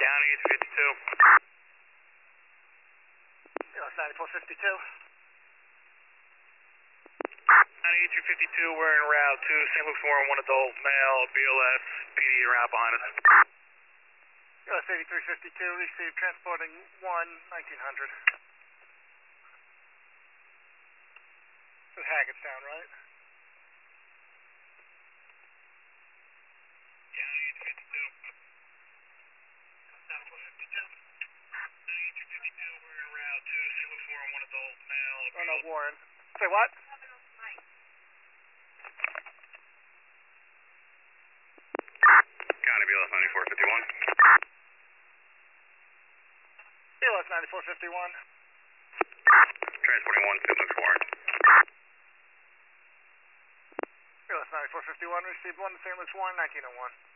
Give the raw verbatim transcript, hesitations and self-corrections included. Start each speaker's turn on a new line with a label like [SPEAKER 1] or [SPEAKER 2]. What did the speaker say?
[SPEAKER 1] County eight fifty-two.
[SPEAKER 2] That's ninety-four fifty-two.
[SPEAKER 1] County eight fifty-two, we're en route to Saint Luke's Warren, one adult male, B L S, P D en route behind us.
[SPEAKER 2] That's eighty-three fifty-two, received transporting one, nineteen hundred. This is Hackettstown, right?
[SPEAKER 1] County eight fifty-two. ninety-four fifty-two. County eight fifty-two, we're en route to Saint Luke's Warren, one adult male.
[SPEAKER 2] Oh no, Warren. Say what?
[SPEAKER 1] County B L S ninety-four fifty-one.
[SPEAKER 2] B L S ninety-four fifty-one.
[SPEAKER 1] Transporting one, Saint Luke's Warren.
[SPEAKER 2] B L S ninety-four fifty-one, received one to Saint Luke's Warren, nineteen oh one.